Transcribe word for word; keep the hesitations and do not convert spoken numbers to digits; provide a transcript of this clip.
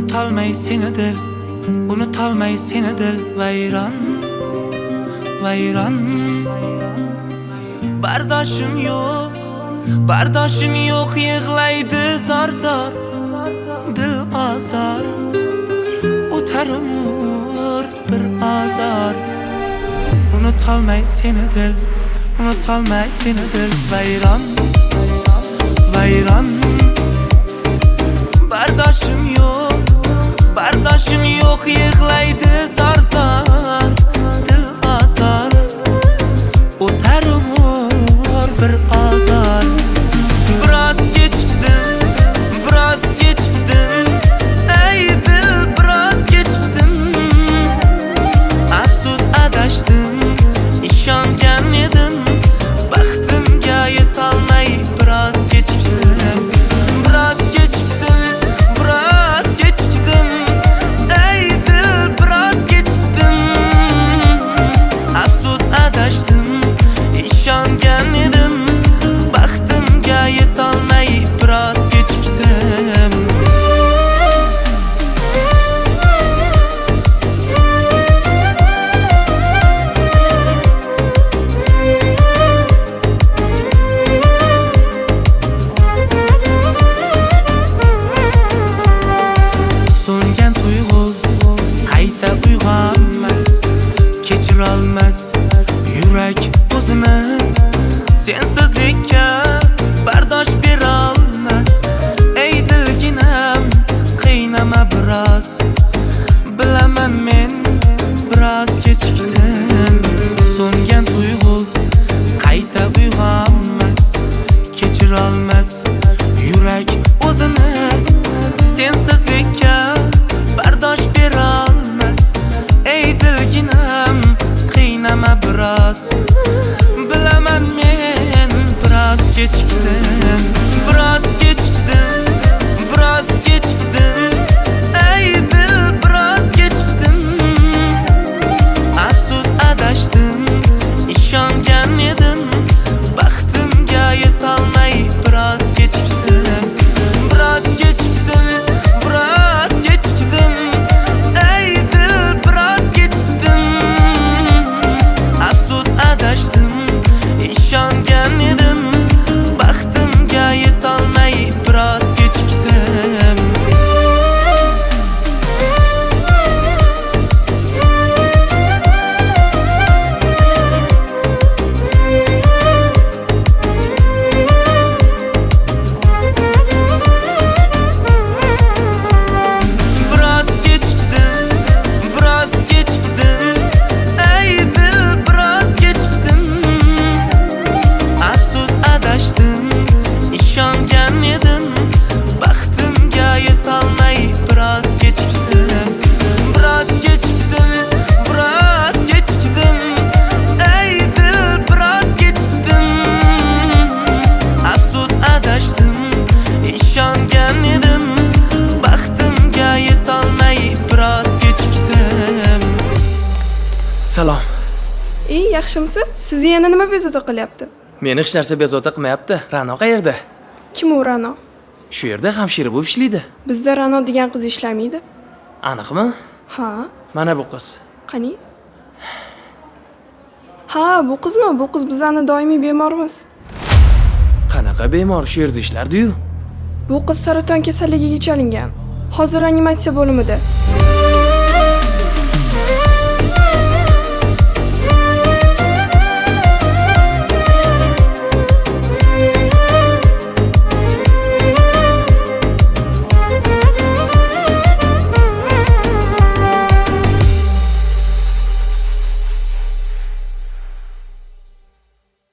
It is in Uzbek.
Unutolmay seni dil, unutolmay seni dil vayron, vayron. Bardoshim yo'q, bardoshim yo'q, yig'laydi zor zor dil azor. O'tar umr bir azor. Unutolmay seni dil, unutolmay seni dil vayron, vayron. Bardoshim yo'q, bardoshim yo'q, yig'laydi zor zor dil azor. O'tar umr bir azor. Biroz kechikdim, biroz kechikdim, ey dil biroz kechikdim. Afsus adashdim, ishongan edim, baxtimga yetolmay biroz kechikdim. Biroz kechikdim, biroz kechikdim, ey dil biroz kechikdim. Afsus adashdim, ishongan edim, baxtimga yetolmay biroz kechikdim. So'ngan tuyg'u qayta uyg'onmas, kechirolmas yurak o'zini. Sensizlikka bardosh berolmas, ey dilginam qiynama biroz. Bilaman men biroz kechikdim. So'ngan tuyg'u qayta uyg'onmas, kechirolmas yurak o'zini. Sensizlikka bardosh berolmas, ey dilginam qiynama biroz. Bilaman men biroz kechikdim, biroz kechikdim, biroz kechikdim, ey dil biroz kechikdim. Afsus adashdim, ishongan edim, baxtimga yetolmay biroz kechikdim. Biroz kechikdim, biroz kechikdim, ey dil biroz kechikdim. Afsus adashdim, ishongan edim, baxtimga yetolmay biroz kechikdim. Biroz kechikdim, biroz kechikdim, ey dil biroz kechikdim. Afsus adashdim, ishongan edim, baxtimga yetolmay biroz kechikdim. Biroz kechikdim, biroz kechikdim, ey dil biroz kechikdim. Afsus adashdim, ishongan edim, baxtimga yetolmay biroz kechikdim. Salom. Ey, yaxshimisiz? Sizni yana nima bezovta qilyapti? Meni hech narsa bezovta qilmayapti. Ra'no qayerda? Kim u Ra'no? Shu yerda hamshira bo'lib ishlaydi. Bizda Ra'no degan qiz ishlamaydi. Aniqmi? Ha, Mana bu qiz. qani? Ha, bu qizmi? Bu qiz bizning doimiy bemorimiz. Qanaqa bemor shu yerda ishlardi-yu? Bu qiz saraton kasalligiga chalingan. Hozir reanimatsiya bo'limida.